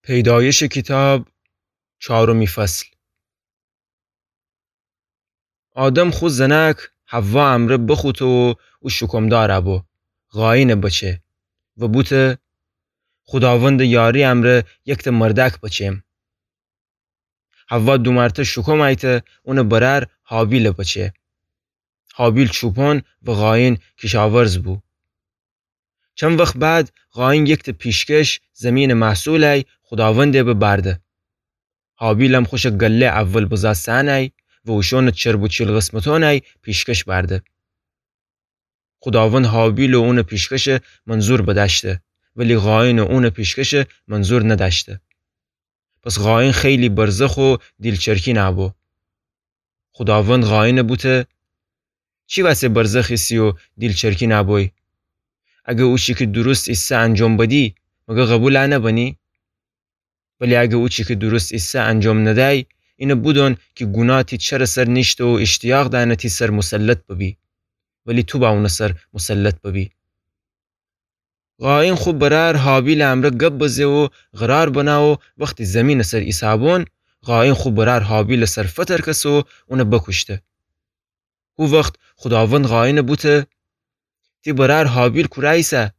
پیدایش کتاب 4 فصل. آدم خود زنک حوا امره بخوت و شکمدار ابو غاین بچه و بوته خداوند یاری امره یکت مردک بچیم. حوا دو مرته شکم ایته اون برر حابیل بچه. حابیل چوپان و غاین کشاورز بو. چند وقت بعد غاین یکت پیشکش زمین محصولی خداونده ببرده. حابیل هم خوش گله اول بزاستانه و اوشون چرب و چیل قسمتانه پیشکش برده. خداوند حابیل و اون پیشکش منظور بداشته ولی غاین و اون پیشکش منظور نداشته. پس غاین خیلی برزخ و دیلچرکی نبو. خداوند غاین بوده چی واسه برزخی سی و دیلچرکی نبوی؟ اگه اوچی که درست ایسا انجام بدی مگه قبول نبنی؟ ولی اگه اوچی که درست ایسا انجام ندهی اینه بودن که گناهی چرا سر نیشت و اشتیاق دانتی سر مسلط ببی ولی تو با اون سر مسلط ببی. غاین خوب برار حابیل امره گب بزه و قرار بنا و وقتی زمین سر ایسابون غاین خوب برار حابیل سر فتر کس و اون بکشته. او وقت خداوند غاین بوده تی برار حابیل کرایسه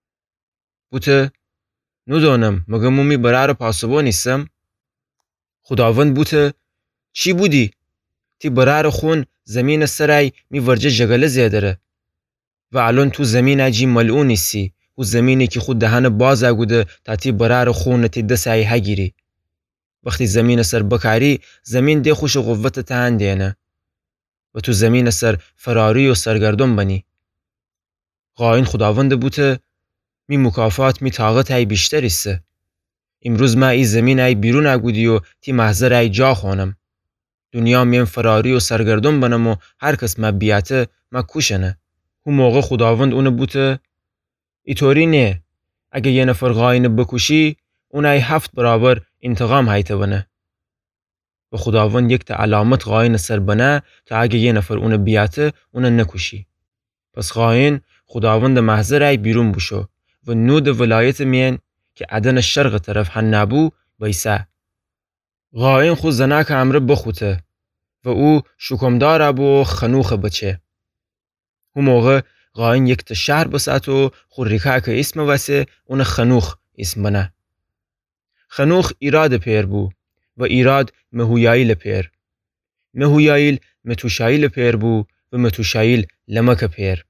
بوده ندانم مگه مومی برار پاسبو نیستم. خداوند بوده چی بودی؟ تی برار خون زمین سرای می ورجه جگله زیادره و الان تو زمین اجی ملعون نیستی و زمینی که خود دهن باز اگوده تا تی برار خون تی دسایی هگیری. وقتی زمین سر بکاری زمین دی خوش قوت تهن دینه و تو زمین سر فراری و سرگردون بنی. غاین خداوند بوده می مکافات می طاقت های بیشتر ایسته. امروز ما ای زمین ای بیرون اگودی و تی محضر ای جا خونم. دنیا میم فراری و سرگردون بنم و هر کس ما بیاته ما کوشنه. اون موقع خداوند اون بوده ایطوری نه. اگه یه نفر غاین بکشی اون ای 7 برابر انتقام هایته بنه. و خداوند یک تا علامت غاین سر بنه تا اگه یه نفر اون بیاته اون نکشی. پس غاین خداوند محضر ای بیرون بشو و نود ولایت مین که عدن شرق طرف هن نبو بیسه. غاین خود زنک امره بخوته و او شکمدار ابو خنوخ بچه. اون موقع غاین یک تا شهر بسات و خود ریکه که اسم واسه اون خنوخ اسم بنه. خنوخ ایراد پیر بو و ایراد مهویایل پیر. مهویایل متوشایل پیر بو و متوشایل لمک پیر.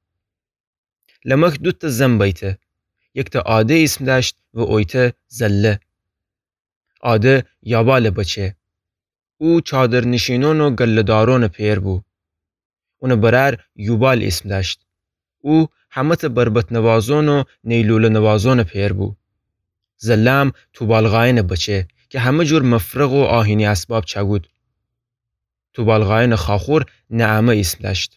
لمک دوت زن بیته. یک تا آده اسم داشت و اویته زله. آده یابال بچه. او چادر نشینون و گلدارون پیر بو. اون برار یوبال اسم داشت. او همت بربت نوازون و نیلول نوازون پیر بو. زلم توبالغاین بچه که همه جور مفرق و آهینی اسباب چگود. توبالغاین خاخور نعمه اسم داشت.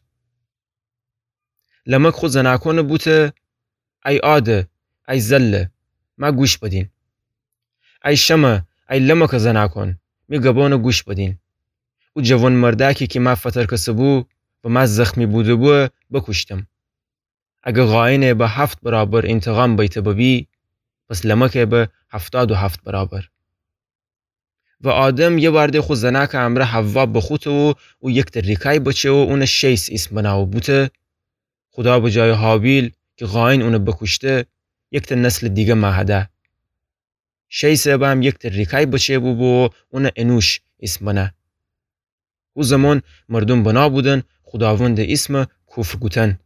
لمک خود زناکون بوده ای آده ای زله ما گوش بدین. ای شمه ای لمک زناکون می گبان گوش بدین. او جوان مردکی که ما فتر کسبو و ما زخمی بوده بو بکشتم. اگه غاینه به 7 برابر انتقام بیته ببی پس لمکه به 77 برابر. و آدم یه برده خود زنک امره حوا بخوت و یک تریکای بچه و اون 6 اسم بناو بوده. خدا به جای حابیل که غاین اون بکشته یک نسل دیگه مهده. 6 هم یک تریکای بچه بو اون انوش اسم بنه. او زمان مردم بنا بودن خداوند اسم کفر گوتن.